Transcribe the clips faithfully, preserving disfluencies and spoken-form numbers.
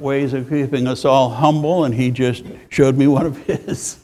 ways of keeping us all humble, and he just showed me one of his.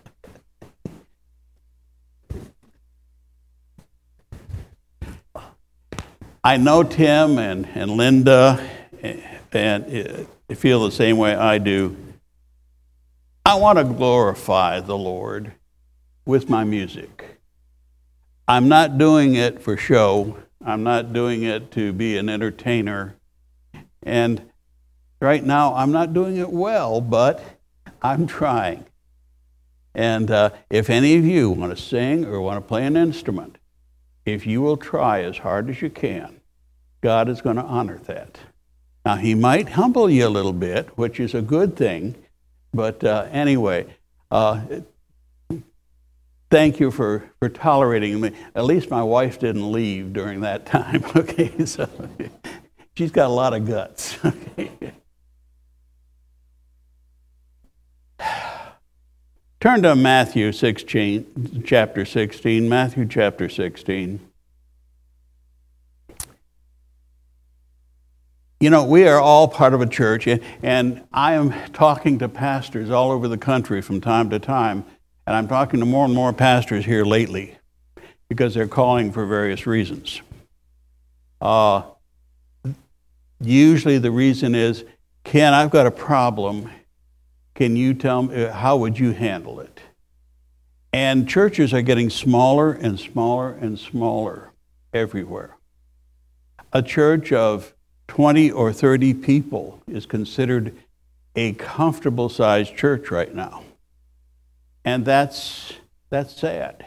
I know Tim and, and Linda, and they feel the same way I do. I want to glorify the Lord with my music. I'm not doing it for show. I'm not doing it to be an entertainer. And right now, I'm not doing it well, but I'm trying. And uh, if any of you want to sing or want to play an instrument, if you will try as hard as you can, God is going to honor that. Now, he might humble you a little bit, which is a good thing. But uh, anyway, uh, thank you for, for tolerating me. At least my wife didn't leave during that time. Okay, so she's got a lot of guts. Okay. Turn to Matthew sixteen, chapter sixteen. Matthew chapter sixteen. You know, we are all part of a church, and I am talking to pastors all over the country from time to time, and I'm talking to more and more pastors here lately because they're calling for various reasons. Uh, usually the reason is, Ken, I've got a problem. Can you tell me, how would you handle it? And churches are getting smaller and smaller and smaller everywhere. A church of twenty or thirty people is considered a comfortable sized church right now. And that's that's sad.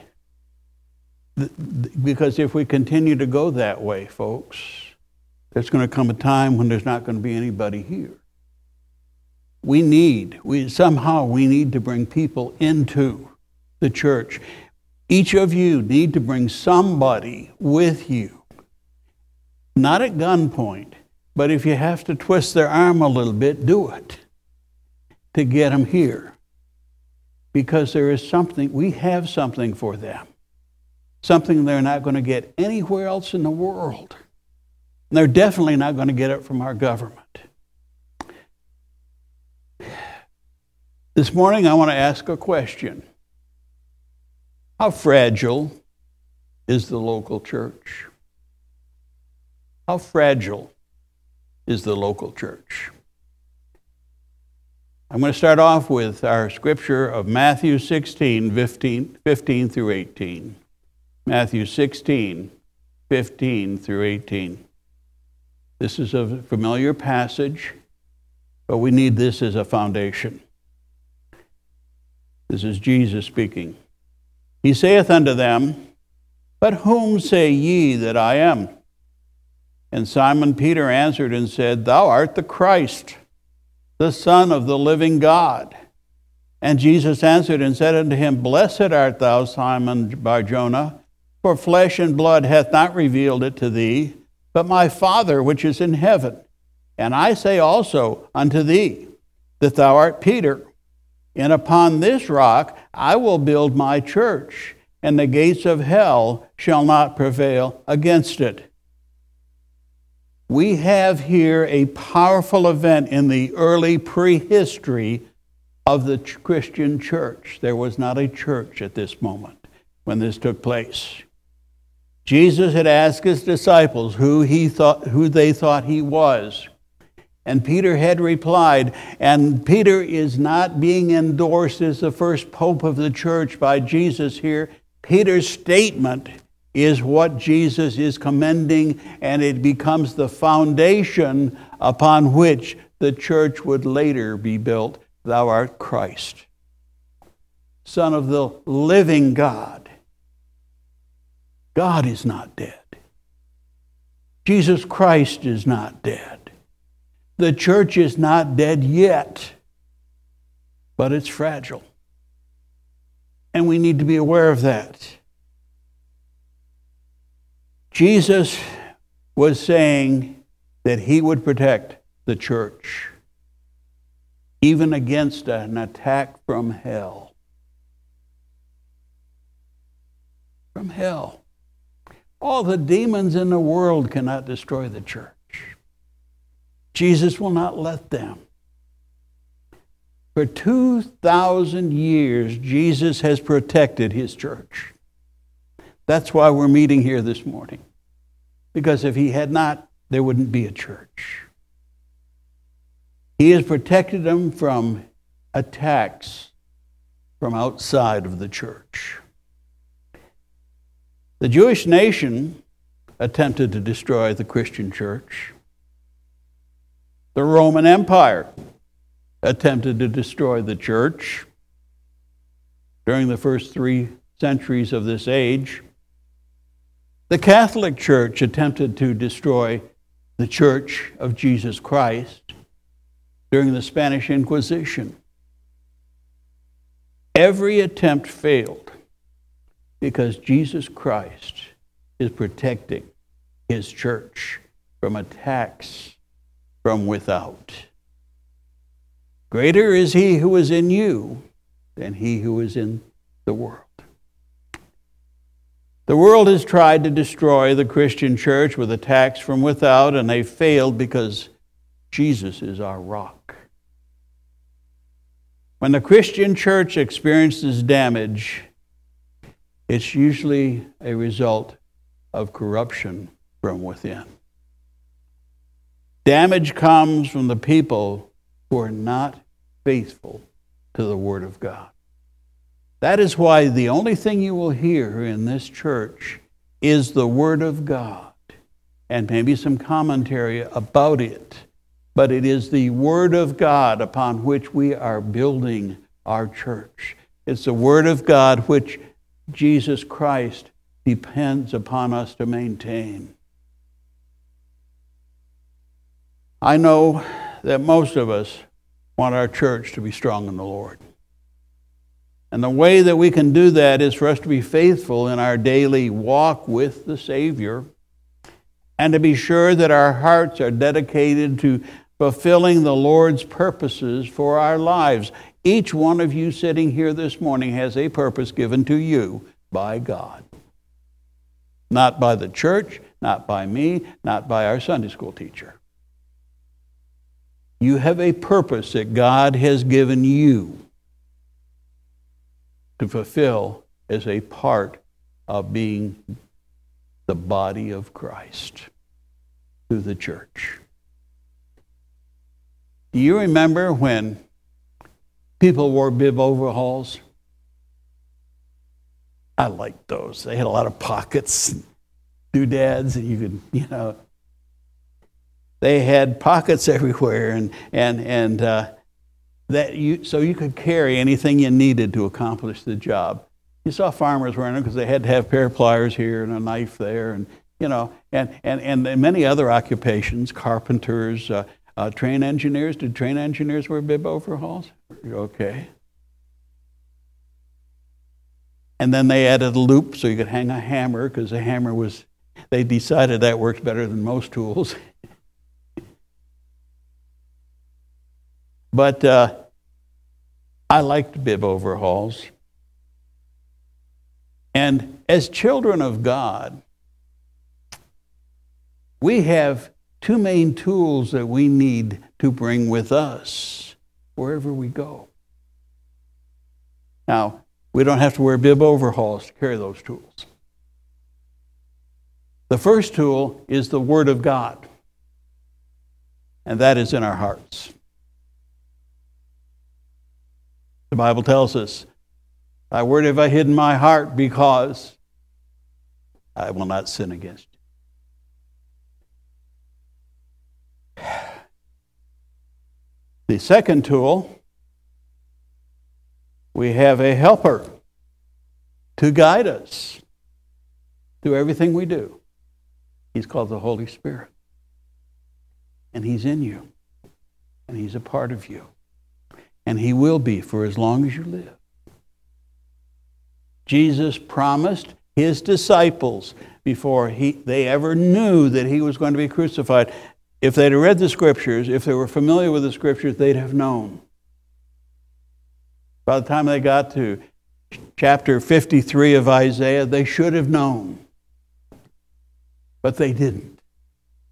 Because if we continue to go that way, folks, there's going to come a time when there's not going to be anybody here. We need, we somehow we need to bring people into the church. Each of you need to bring somebody with you. Not at gunpoint, but if you have to twist their arm a little bit, do it to get them here. Because there is something, we have something for them. Something they're not going to get anywhere else in the world. And they're definitely not going to get it from our government. This morning I want to ask a question. How fragile is the local church? How fragile is the local church? I'm going to start off with our scripture of Matthew sixteen, fifteen, fifteen through eighteen. Matthew sixteen, fifteen through eighteen. This is a familiar passage, but we need this as a foundation. This is Jesus speaking. He saith unto them, But whom say ye that I am? And Simon Peter answered and said, Thou art the Christ, the Son of the living God. And Jesus answered and said unto him, Blessed art thou, Simon Bar-Jonah, for flesh and blood hath not revealed it to thee, but my Father which is in heaven. And I say also unto thee, that thou art Peter, and upon this rock I will build my church, and the gates of hell shall not prevail against it. We have here a powerful event in the early prehistory of the Christian church. There was not a church at this moment when this took place. Jesus had asked his disciples who he thought, who they thought he was. And Peter had replied, and Peter is not being endorsed as the first pope of the church by Jesus here. Peter's statement is what Jesus is commending, and it becomes the foundation upon which the church would later be built. Thou art Christ, Son of the living God. God is not dead. Jesus Christ is not dead. The church is not dead yet, but it's fragile. And we need to be aware of that. Jesus was saying that he would protect the church, even against an attack from hell. From hell. All the demons in the world cannot destroy the church. Jesus will not let them. For two thousand years, Jesus has protected his church. That's why we're meeting here this morning. Because if he had not, there wouldn't be a church. He has protected them from attacks from outside of the church. The Jewish nation attempted to destroy the Christian church. The Roman Empire attempted to destroy the church during the first three centuries of this age. The Catholic Church attempted to destroy the Church of Jesus Christ during the Spanish Inquisition. Every attempt failed because Jesus Christ is protecting his church from attacks from without. Greater is he who is in you than he who is in the world. The world has tried to destroy the Christian church with attacks from without, and they failed because Jesus is our rock. When the Christian church experiences damage, it's usually a result of corruption from within. Damage comes from the people who are not faithful to the Word of God. That is why the only thing you will hear in this church is the Word of God and maybe some commentary about it. But it is the Word of God upon which we are building our church. It's the Word of God which Jesus Christ depends upon us to maintain. I know that most of us want our church to be strong in the Lord. And the way that we can do that is for us to be faithful in our daily walk with the Savior and to be sure that our hearts are dedicated to fulfilling the Lord's purposes for our lives. Each one of you sitting here this morning has a purpose given to you by God. Not by the church, not by me, not by our Sunday school teacher. You have a purpose that God has given you to fulfill as a part of being the body of Christ through the church. Do you remember when people wore bib overalls? I liked those. They had a lot of pockets, doodads, and you could, you know, they had pockets everywhere, and and and uh, that you so you could carry anything you needed to accomplish the job. You saw farmers wearing them because they had to have a pair of pliers here and a knife there, and you know, and and and many other occupations, carpenters, uh, uh, train engineers. Did train engineers wear bib overalls? Okay. And then they added a loop so you could hang a hammer, because the hammer was, they decided that works better than most tools. But uh, I liked bib overalls. And as children of God, we have two main tools that we need to bring with us wherever we go. Now, we don't have to wear bib overalls to carry those tools. The first tool is the Word of God, and that is in our hearts. The Bible tells us, "Thy word have I hid in my heart because I will not sin against you." The second tool, we have a helper to guide us through everything we do. He's called the Holy Spirit. And He's in you. And He's a part of you. And He will be for as long as you live. Jesus promised His disciples before he, they ever knew that He was going to be crucified. If they'd have read the Scriptures, if they were familiar with the Scriptures, they'd have known. By the time they got to chapter fifty-three of Isaiah, they should have known. But they didn't.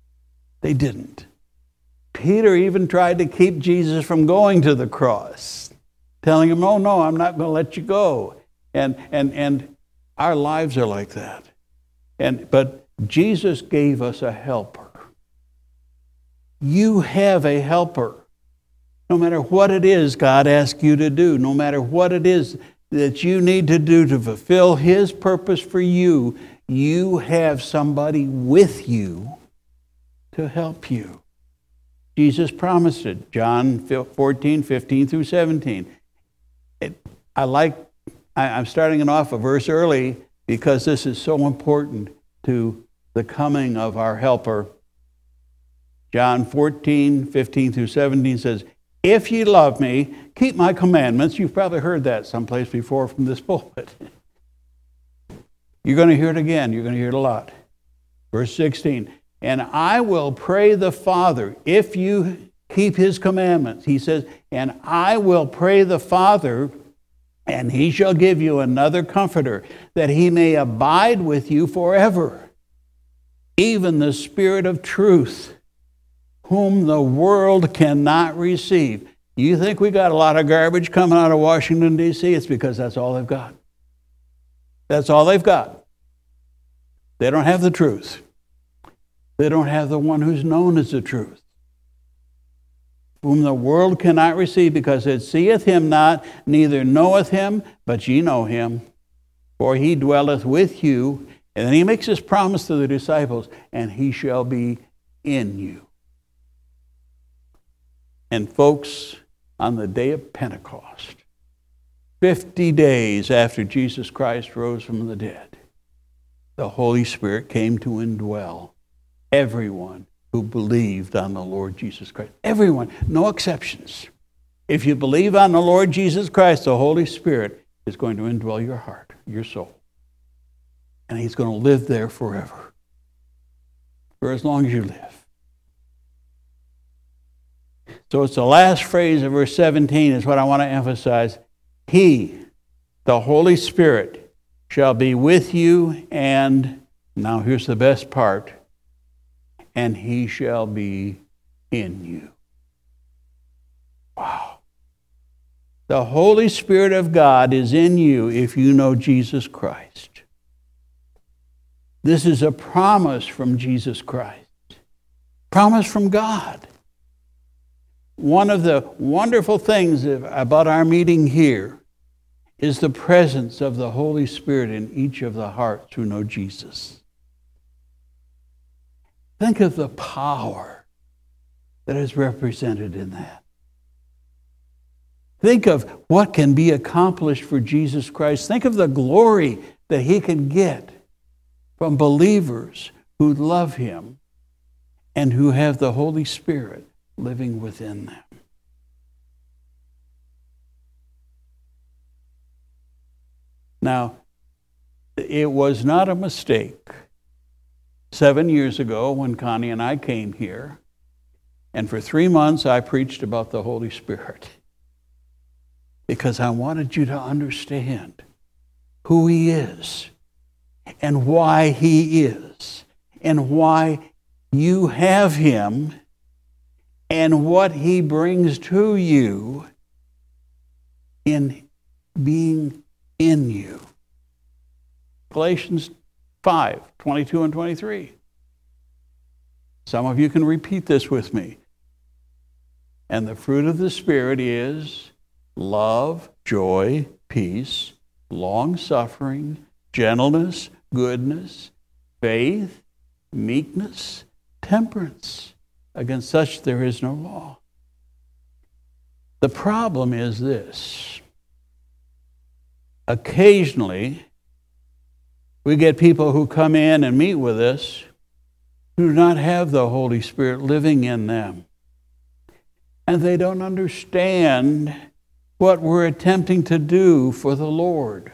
They didn't. Peter even tried to keep Jesus from going to the cross. telling him, oh, no, I'm not going to let you go. And, and, and our lives are like that. And, but Jesus gave us a helper. You have a helper. No matter what it is God asks you to do, no matter what it is that you need to do to fulfill His purpose for you, you have somebody with you to help you. Jesus promised it, John fourteen, fifteen through seventeen. It, I like, I, I'm starting it off a verse early because this is so important to the coming of our helper. John fourteen, fifteen through seventeen says, if ye love me, keep my commandments. You've probably heard that someplace before from this pulpit. You're going to hear it again. You're going to hear it a lot. Verse sixteen, and I will pray the Father, if you keep His commandments. He says, and I will pray the Father, and He shall give you another comforter, that He may abide with you forever, even the Spirit of truth, whom the world cannot receive. You think we got a lot of garbage coming out of Washington, D C? It's because that's all they've got. That's all they've got. They don't have the truth. They don't have the one who's known as the truth, whom the world cannot receive, because it seeth Him not, neither knoweth Him, but ye know Him, for He dwelleth with you. And then He makes this promise to the disciples, and He shall be in you. And folks, on the day of Pentecost, fifty days after Jesus Christ rose from the dead, the Holy Spirit came to indwell everyone who believed on the Lord Jesus Christ. Everyone, no exceptions. If you believe on the Lord Jesus Christ, the Holy Spirit is going to indwell your heart, your soul. And He's going to live there forever, for as long as you live. So it's the last phrase of verse seventeen is what I want to emphasize. He, the Holy Spirit, shall be with you, and now here's the best part, and He shall be in you. Wow. The Holy Spirit of God is in you if you know Jesus Christ. This is a promise from Jesus Christ. Promise from God. One of the wonderful things about our meeting here is the presence of the Holy Spirit in each of the hearts who know Jesus. Think of the power that is represented in that. Think of what can be accomplished for Jesus Christ. Think of the glory that He can get from believers who love Him and who have the Holy Spirit living within them. Now, it was not a mistake seven years ago when Connie and I came here, and for three months I preached about the Holy Spirit, because I wanted you to understand who He is and why He is and why you have Him and what He brings to you in being in you. Galatians five, twenty-two and twenty-three. Some of you can repeat this with me. And the fruit of the Spirit is love, joy, peace, long-suffering, gentleness, goodness, faith, meekness, temperance. Against such there is no law. The problem is this. Occasionally, we get people who come in and meet with us who do not have the Holy Spirit living in them. And they don't understand what we're attempting to do for the Lord.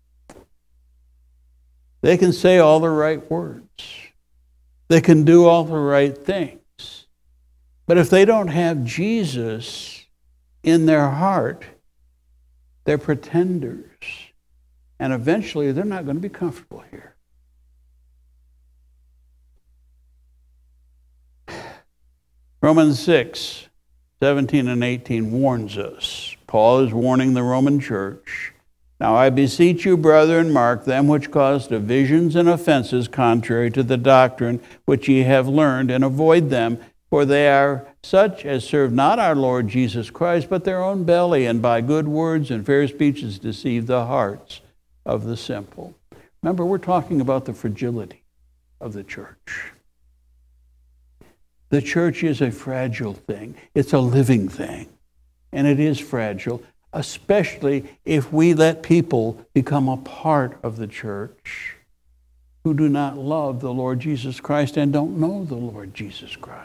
They can say all the right words. They can do all the right things. But if they don't have Jesus in their heart, they're pretenders. And eventually they're not going to be comfortable here. Romans six, seventeen and eighteen warns us. Paul is warning the Roman church. Now I beseech you, brethren, mark them which cause divisions and offenses contrary to the doctrine which ye have learned, and avoid them, for they are such as serve not our Lord Jesus Christ, but their own belly, and by good words and fair speeches deceive the hearts of the simple. Remember, we're talking about the fragility of the church. The church is a fragile thing. It's a living thing. And it is fragile, especially if we let people become a part of the church who do not love the Lord Jesus Christ and don't know the Lord Jesus Christ.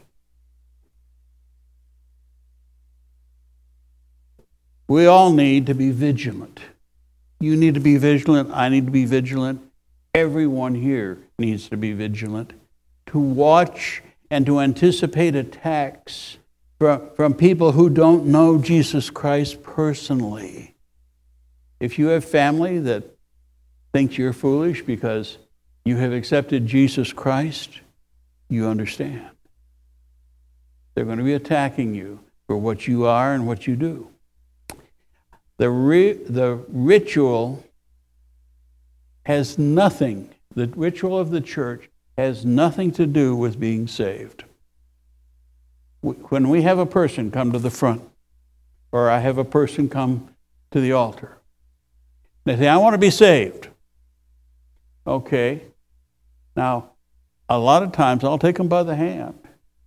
We all need to be vigilant. You need to be vigilant. I need to be vigilant. Everyone here needs to be vigilant to watch and to anticipate attacks from, from people who don't know Jesus Christ personally. If you have family that thinks you're foolish because you have accepted Jesus Christ, you understand. They're going to be attacking you for what you are and what you do. The, ri- the ritual has nothing, the ritual of the church has nothing to do with being saved. When we have a person come to the front, or I have a person come to the altar, they say, I want to be saved. Okay. Now, a lot of times I'll take them by the hand,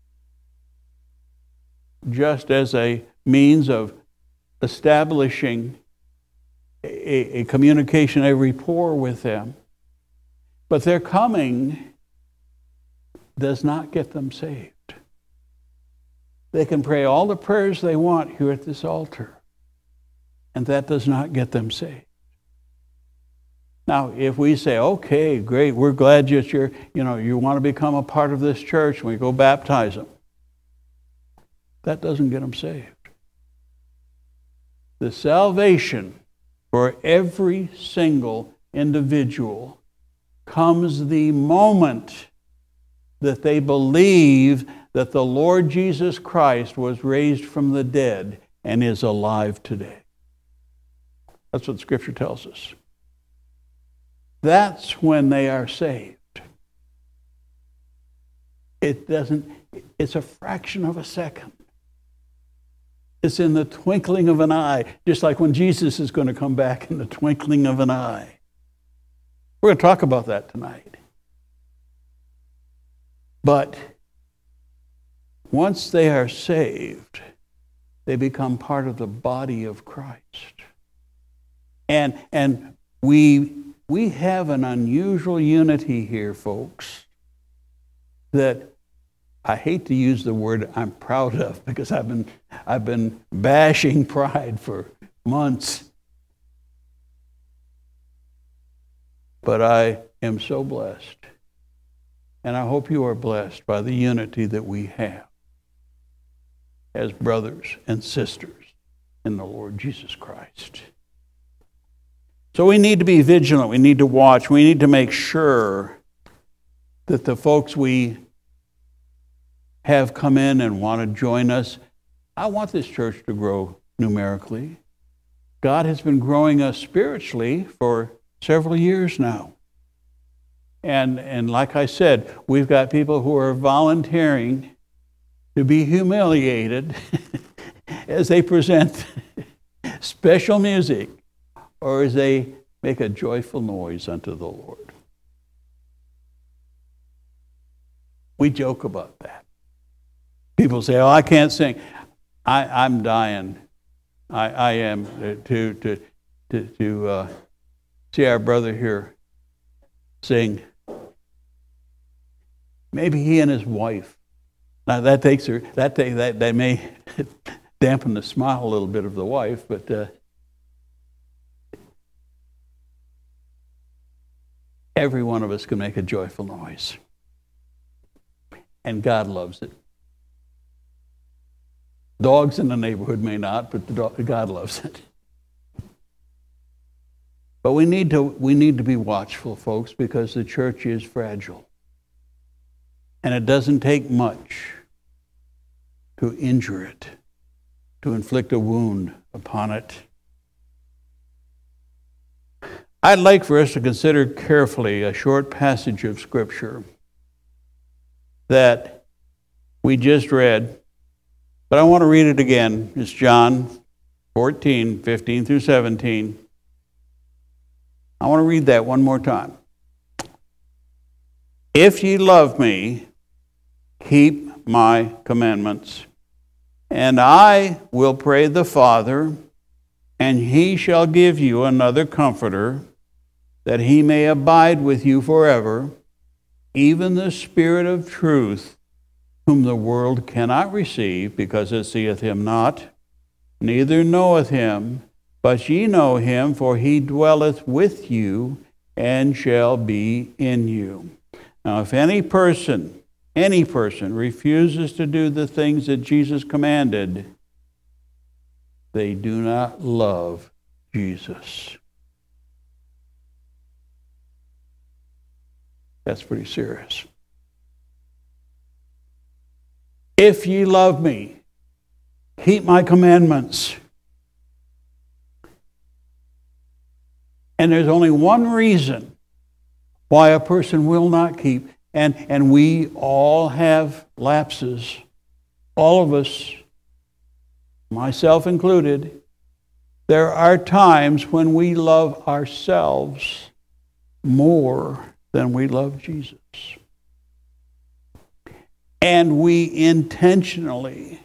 just as a means of establishing a, a communication, a rapport with them. But their coming does not get them saved. They can pray all the prayers they want here at this altar, and that does not get them saved. Now, if we say, okay, great, we're glad that you're, you know, you want to become a part of this church, and we go baptize them, that doesn't get them saved. The salvation for every single individual comes the moment that they believe that the Lord Jesus Christ was raised from the dead and is alive today. That's what Scripture tells us. That's when they are saved. It doesn't, it's a fraction of a second. It's in the twinkling of an eye, just like when Jesus is going to come back in the twinkling of an eye. We're going to talk about that tonight. But once they are saved, they become part of the body of Christ. And, and we, we have an unusual unity here, folks, that I hate to use the word I'm proud of, because I've been, I've been bashing pride for months. But I am so blessed. And I hope you are blessed by the unity that we have as brothers and sisters in the Lord Jesus Christ. So we need to be vigilant. We need to watch. We need to make sure that the folks we have come in and want to join us, I want this church to grow numerically. God has been growing us spiritually for several years now. And, and like I said, we've got people who are volunteering to be humiliated as they present special music or as they make a joyful noise unto the Lord. We joke about that. People say, oh, I can't sing. I, I'm dying. I, I am to, to, to, to uh, see our brother here sing. Maybe he and his wife. Now that takes her, that, take, that, that may dampen the smile a little bit of the wife, but uh, every one of us can make a joyful noise. And God loves it. Dogs in the neighborhood may not, but the dog, God loves it. But we need to we need to be watchful, folks, because the church is fragile. And it doesn't take much to injure it, to inflict a wound upon it. I'd like for us to consider carefully a short passage of Scripture that we just read, but I want to read it again. It's John fourteen, fifteen through seventeen. I want to read that one more time. If ye love me, keep my commandments, and I will pray the Father, and he shall give you another comforter, that he may abide with you forever, even the Spirit of truth, whom the world cannot receive, because it seeth him not, neither knoweth him, but ye know him, for he dwelleth with you, and shall be in you. Now, if any person, any person refuses to do the things that Jesus commanded, they do not love Jesus. That's pretty serious. If ye love me, keep my commandments. And there's only one reason why a person will not keep, and, and we all have lapses, all of us, myself included. There are times when we love ourselves more than we love Jesus. And we intentionally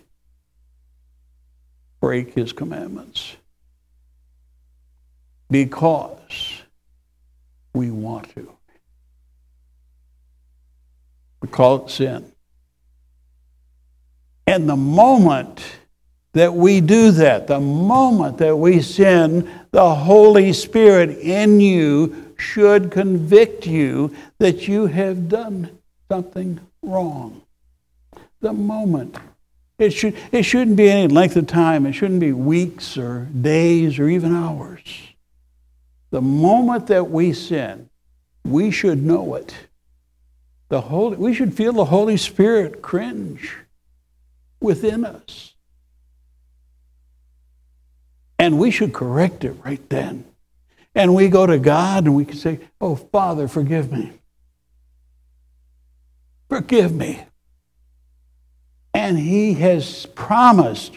break his commandments because we want to. We call it sin. And the moment that we do that, the moment that we sin, the Holy Spirit in you should convict you that you have done something wrong. The moment. It should, it shouldn't be any length of time. It shouldn't be weeks or days or even hours. The moment that we sin, we should know it. The Holy, we should feel the Holy Spirit cringe within us. And we should correct it right then. And we go to God and we can say, oh, Father, forgive me. Forgive me. And he has promised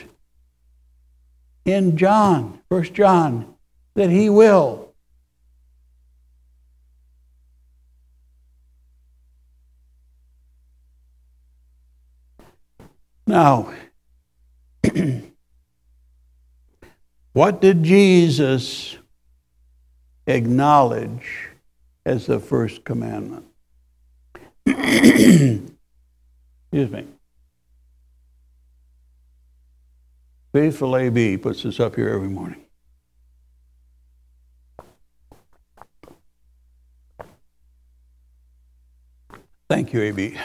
in John, First John, that he will. Now, what did Jesus acknowledge as the first commandment? Excuse me. Faithful A B puts this up here every morning. Thank you, A B.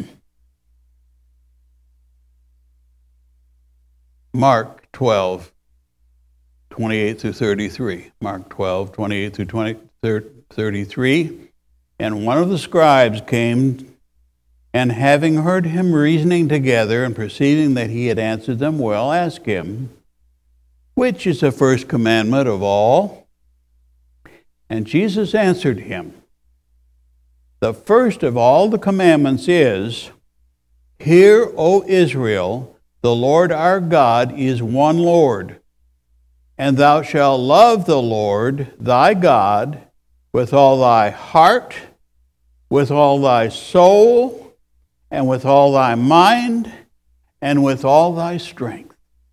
Mark twelve, twenty-eight through thirty-three. Mark twelve, twenty-eight through thirty-three. And one of the scribes came, and having heard him reasoning together, and perceiving that he had answered them well, asked him, which is the first commandment of all? And Jesus answered him, the first of all the commandments is, hear, O Israel, the Lord our God is one Lord, and thou shalt love the Lord thy God with all thy heart, with all thy soul, and with all thy mind, and with all thy strength.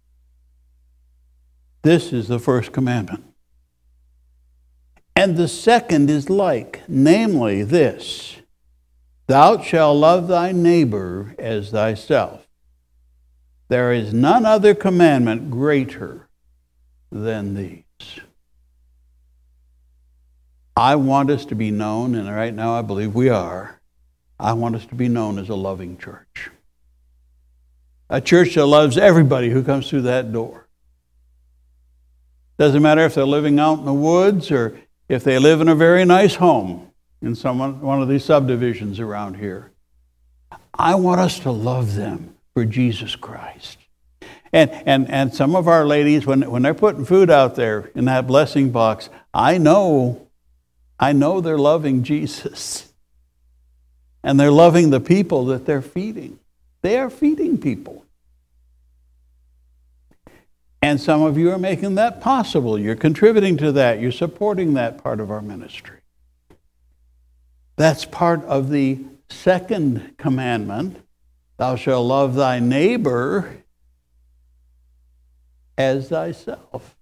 This is the first commandment. And the second is like, namely this, thou shalt love thy neighbor as thyself. There is none other commandment greater than these. I want us to be known, and right now I believe we are, I want us to be known as a loving church. A church that loves everybody who comes through that door. Doesn't matter if they're living out in the woods or if they live in a very nice home in some one of these subdivisions around here. I want us to love them for Jesus Christ. And, and, and some of our ladies, when, when they're putting food out there in that blessing box, I know, I know they're loving Jesus. And they're loving the people that they're feeding. They are feeding people. And some of you are making that possible. You're contributing to that. You're supporting that part of our ministry. That's part of the second commandment. Thou shalt love thy neighbor as thyself.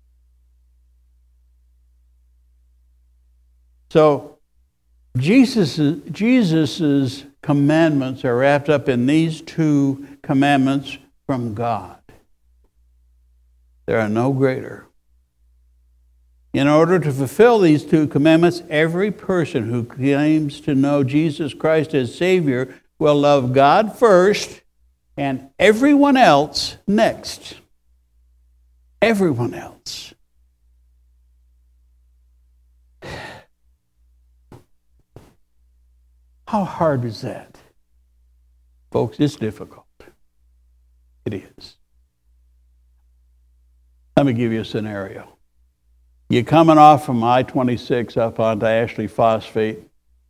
So Jesus' Jesus's commandments are wrapped up in these two commandments from God. There are no greater. In order to fulfill these two commandments, every person who claims to know Jesus Christ as Savior will love God first and everyone else next. Everyone else. How hard is that? Folks, it's difficult. It is. Let me give you a scenario. You're coming off from I twenty-six up onto Ashley Phosphate,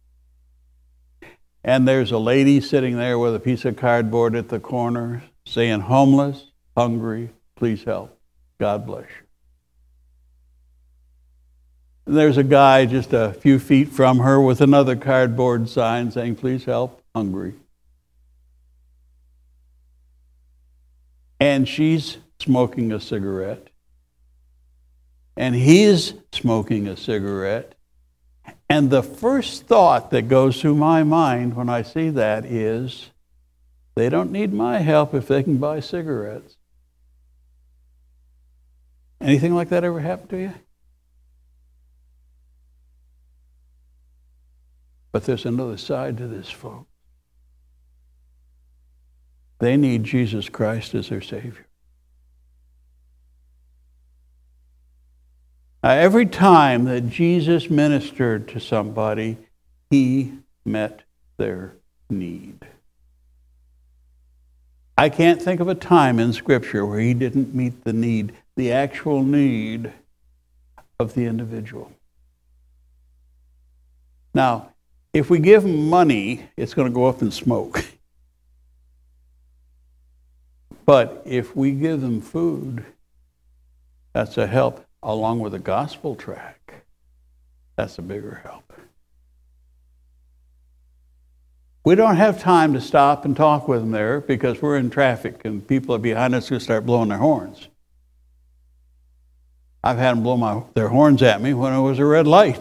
and there's a lady sitting there with a piece of cardboard at the corner saying, homeless, hungry, please help. God bless you. And there's a guy just a few feet from her with another cardboard sign saying, please help, hungry. And she's smoking a cigarette. And he's smoking a cigarette. And the first thought that goes through my mind when I see that is, they don't need my help if they can buy cigarettes. Anything like that ever happened to you? But there's another side to this, folks. They need Jesus Christ as their Savior. Now, every time that Jesus ministered to somebody, he met their need. I can't think of a time in Scripture where he didn't meet the need, the actual need of the individual. Now, if we give them money, it's going to go up in smoke. But if we give them food, that's a help. Along with a gospel tract, that's a bigger help. We don't have time to stop and talk with them there because we're in traffic and people are behind us who start blowing their horns. I've had them blow my, their horns at me when it was a red light.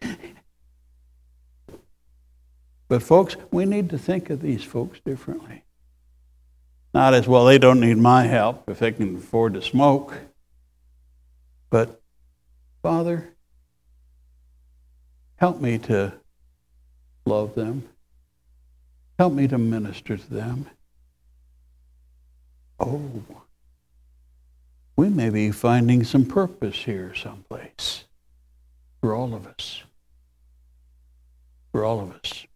But folks, we need to think of these folks differently. Not as, well, they don't need my help if they can afford to smoke. But, Father, help me to love them. Help me to minister to them. Oh, we may be finding some purpose here someplace for all of us. For all of us.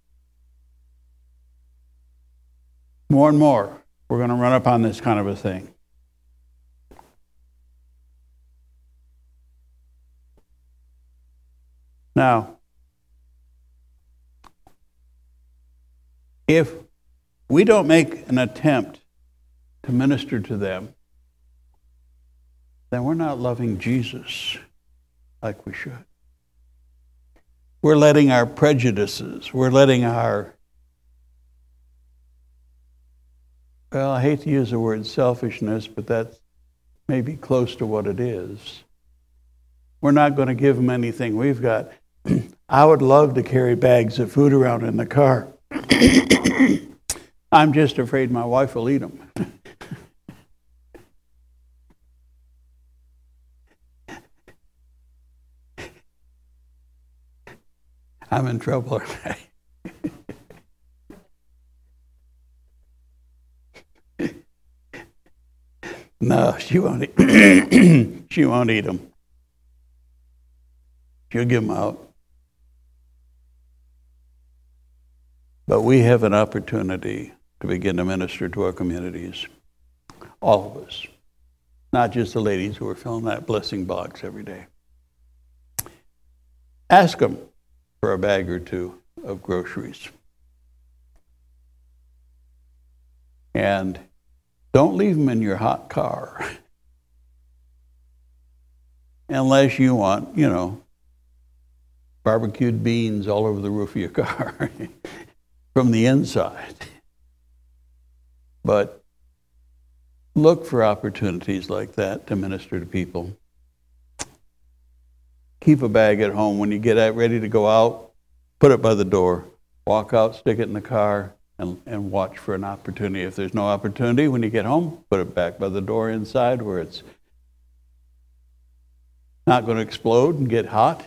More and more, we're going to run up on this kind of a thing. Now, if we don't make an attempt to minister to them, then we're not loving Jesus like we should. We're letting our prejudices, we're letting our, well, I hate to use the word selfishness, but that's maybe close to what it is. We're not going to give them anything we've got. I would love to carry bags of food around in the car. I'm just afraid my wife will eat them. I'm in trouble. No, she won't eat. She won't eat them. She'll give them out. But we have an opportunity to begin to minister to our communities. All of us. Not just the ladies who are filling that blessing box every day. Ask them for a bag or two of groceries. And don't leave them in your hot car. Unless you want, you know, barbecued beans all over the roof of your car from the inside. But look for opportunities like that to minister to people. Keep a bag at home. When you get out ready to go out, put it by the door. Walk out, stick it in the car, and, and watch for an opportunity. If there's no opportunity, when you get home, put it back by the door inside where it's not going to explode and get hot.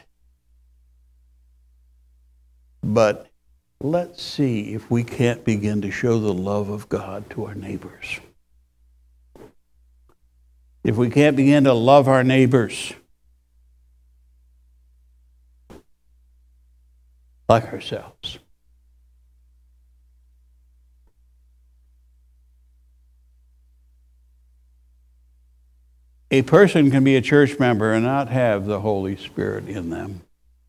But let's see if we can't begin to show the love of God to our neighbors. If we can't begin to love our neighbors like ourselves. A person can be a church member and not have the Holy Spirit in them.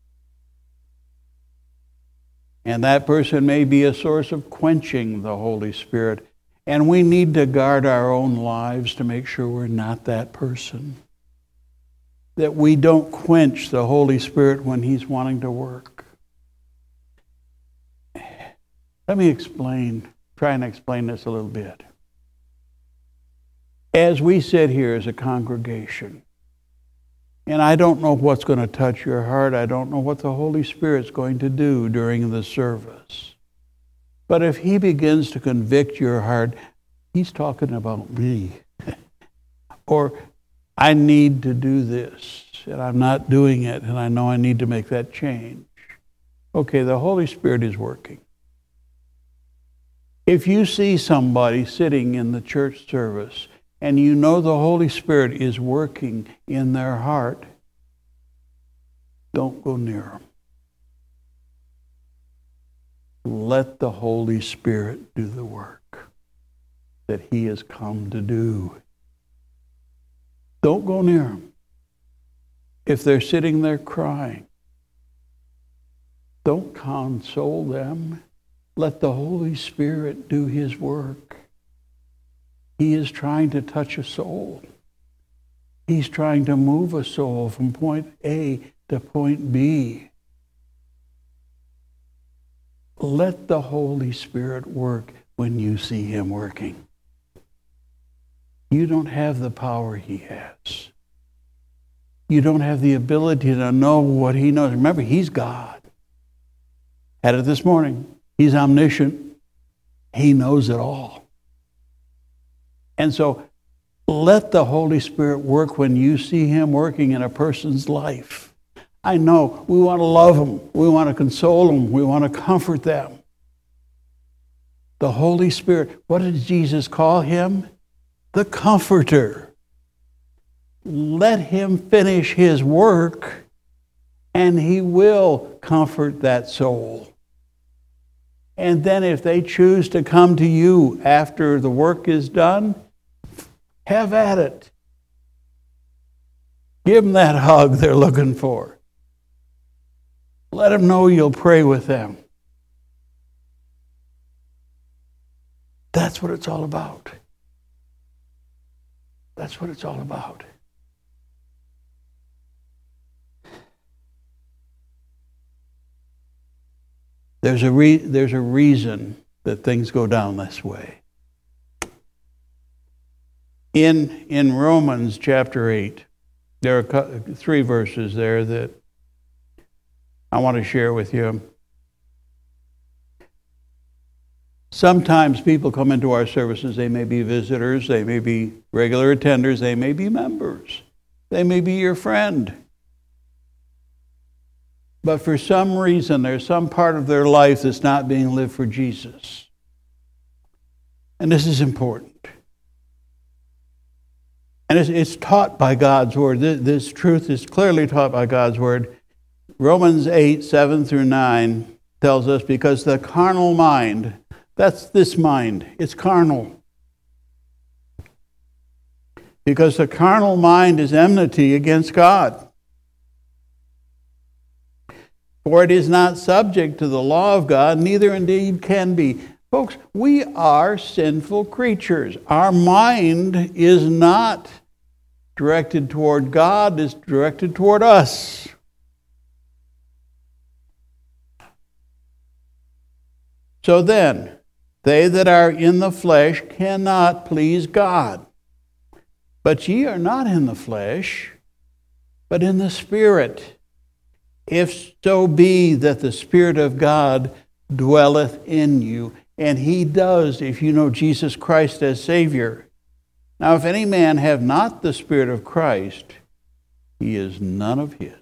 And that person may be a source of quenching the Holy Spirit. And we need to guard our own lives to make sure we're not that person. That we don't quench the Holy Spirit when He's wanting to work. Let me explain, try and explain this a little bit. As we sit here as a congregation, and I don't know what's going to touch your heart, I don't know what the Holy Spirit's going to do during the service. But if He begins to convict your heart, He's talking about me. Or, I need to do this, and I'm not doing it, and I know I need to make that change. Okay, the Holy Spirit is working. If you see somebody sitting in the church service, and you know the Holy Spirit is working in their heart, don't go near them. Let the Holy Spirit do the work that He has come to do. Don't go near them. If they're sitting there crying, don't console them. Let the Holy Spirit do His work. He is trying to touch a soul. He's trying to move a soul from point A to point B. Let the Holy Spirit work when you see Him working. You don't have the power He has. You don't have the ability to know what He knows. Remember, He's God. Had it this morning. He's omniscient. He knows it all. And so, let the Holy Spirit work when you see Him working in a person's life. I know we want to love them. We want to console them. We want to comfort them. The Holy Spirit, what did Jesus call Him? The Comforter. Let Him finish His work, and He will comfort that soul. And then if they choose to come to you after the work is done, have at it. Give them that hug they're looking for. Let them know you'll pray with them. That's what it's all about. That's what it's all about. There's a re- there's a reason that things go down this way. In in Romans chapter eight, there are three verses there that I want to share with you. Sometimes people come into our services. They may be visitors, they may be regular attenders, they may be members, they may be your friend. But for some reason, there's some part of their life that's not being lived for Jesus. And this is important. And it's, it's taught by God's Word. This, this truth is clearly taught by God's Word. Romans eight, seven through nine tells us, because the carnal mind That's this mind. It's carnal. Because the carnal mind is enmity against God. For it is not subject to the law of God, neither indeed can be. Folks, we are sinful creatures. Our mind is not directed toward God, it's directed toward us. So then, they that are in the flesh cannot please God. But ye are not in the flesh, but in the Spirit, if so be that the Spirit of God dwelleth in you. And he does, if you know Jesus Christ as Savior. Now, if any man have not the Spirit of Christ, he is none of his.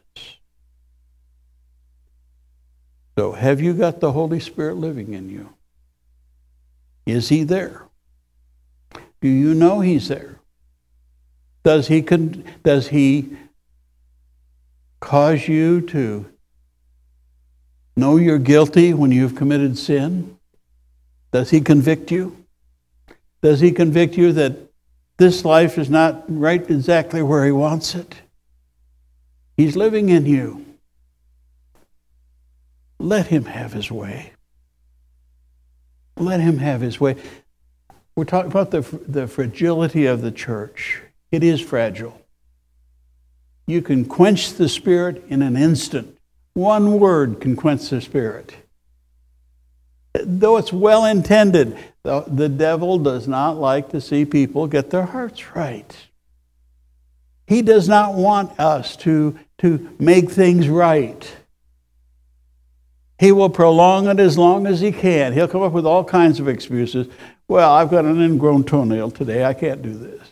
So, have you got the Holy Spirit living in you? Is he there? Do you know he's there? Does he con- does he cause you to know you're guilty when you've committed sin? Does he convict you? Does he convict you that this life is not right exactly where he wants it? He's living in you. Let him have his way. Let him have his way. We're talking about the, the fragility of the church. It is fragile. You can quench the Spirit in an instant. One word can quench the Spirit. Though it's well intended, the, the devil does not like to see people get their hearts right. He does not want us to, to make things right. He will prolong it as long as he can. He'll come up with all kinds of excuses. Well, I've got an ingrown toenail today. I can't do this.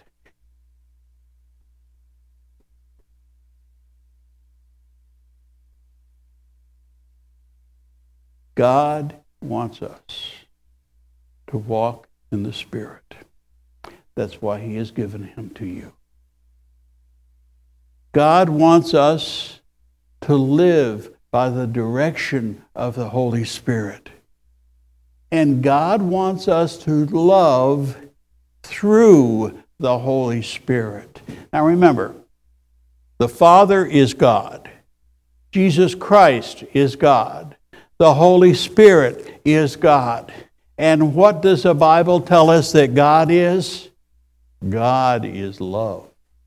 God wants us to walk in the Spirit. That's why he has given him to you. God wants us to live by the direction of the Holy Spirit. And God wants us to love through the Holy Spirit. Now remember, the Father is God. Jesus Christ is God. The Holy Spirit is God. And what does the Bible tell us that God is? God is love.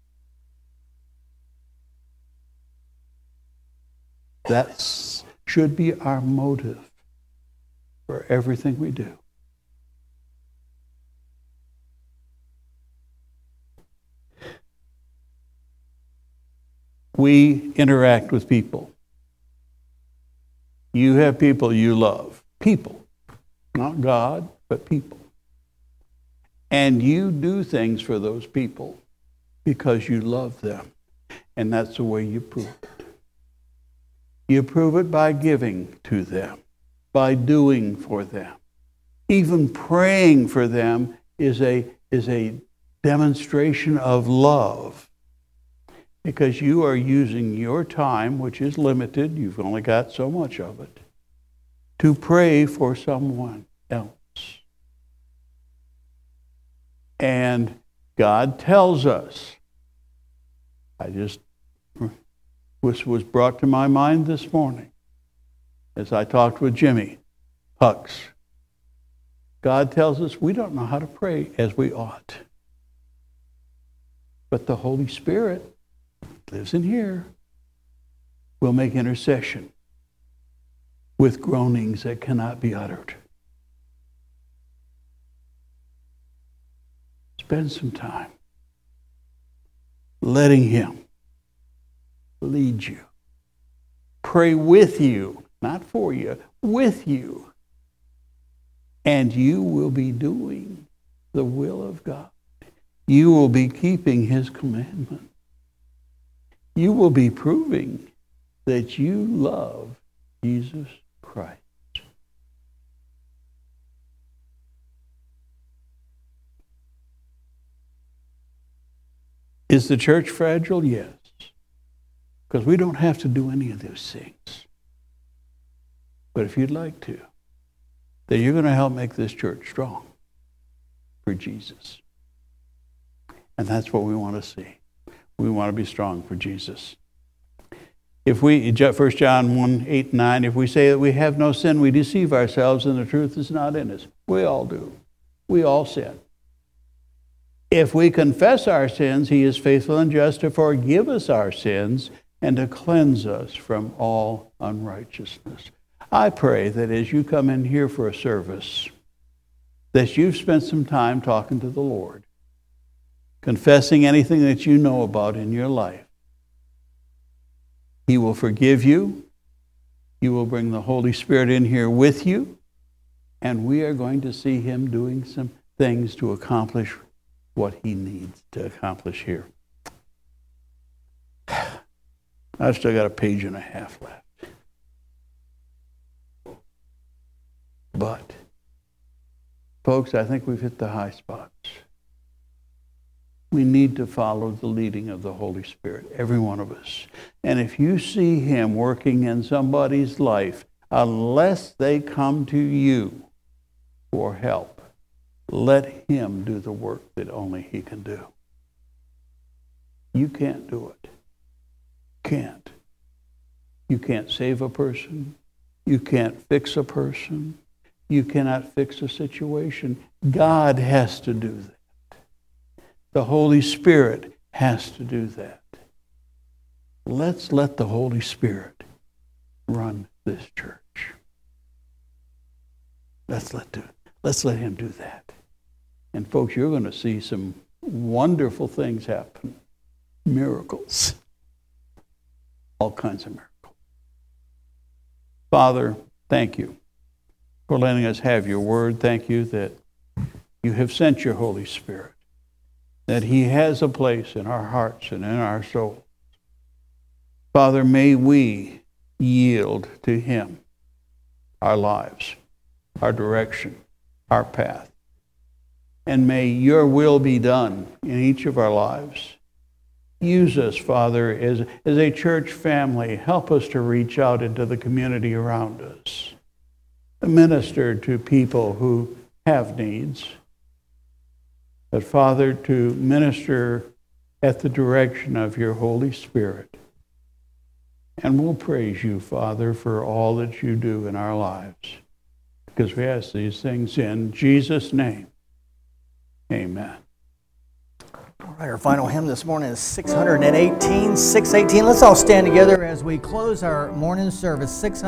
That should be our motive for everything we do. We interact with people. You have people you love. People. Not God, but people. And you do things for those people because you love them. And that's the way you prove it. You prove it by giving to them, by doing for them. Even praying for them is a, is a demonstration of love. Because you are using your time, which is limited, you've only got so much of it, to pray for someone else. And God tells us, I just, this was brought to my mind this morning as I talked with Jimmy Hucks. God tells us we don't know how to pray as we ought. But the Holy Spirit lives in here, will make intercession with groanings that cannot be uttered. Spend some time letting him lead you. Pray with you, not for you, with you. And you will be doing the will of God. You will be keeping his commandment. You will be proving that you love Jesus Christ. Is the church fragile? Yes. Because we don't have to do any of those things. But if you'd like to, that you're going to help make this church strong for Jesus. And that's what we want to see. We want to be strong for Jesus. If we, First John one, eight, and nine, if we say that we have no sin, we deceive ourselves and the truth is not in us. We all do. We all sin. If we confess our sins, he is faithful and just to forgive us our sins and to cleanse us from all unrighteousness. I pray that as you come in here for a service, that you've spent some time talking to the Lord, confessing anything that you know about in your life. He will forgive you. You will bring the Holy Spirit in here with you. And we are going to see him doing some things to accomplish what he needs to accomplish here. I've still got a page and a half left. But, folks, I think we've hit the high spots. We need to follow the leading of the Holy Spirit, every one of us. And if you see him working in somebody's life, unless they come to you for help, let him do the work that only he can do. You can't do it. Can't. You can't save a person. You can't fix a person. You cannot fix a situation. God has to do that. The Holy Spirit has to do that. Let's let the Holy Spirit run this church. Let's let do. Let's let him do that. And folks, you're going to see some wonderful things happen. Miracles. All kinds of miracles. Father, thank you for letting us have your word. Thank you that you have sent your Holy Spirit, that he has a place in our hearts and in our souls. Father, may we yield to him our lives, our direction, our path. And may your will be done in each of our lives. Use us, Father, as, as a church family. Help us to reach out into the community around us. Minister to people who have needs. But, Father, to minister at the direction of your Holy Spirit. And we'll praise you, Father, for all that you do in our lives. Because we ask these things in Jesus' name. Amen. All right, our final hymn this morning is six eighteen, six eighteen. Let's all stand together as we close our morning service. six